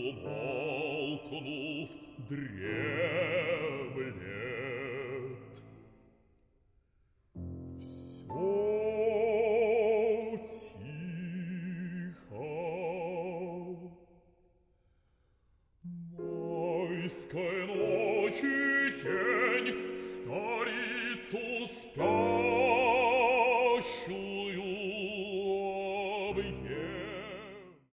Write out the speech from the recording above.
умолкнув, дремлет. Всё тихо. Майской ночи тень старицу спящую объемлет.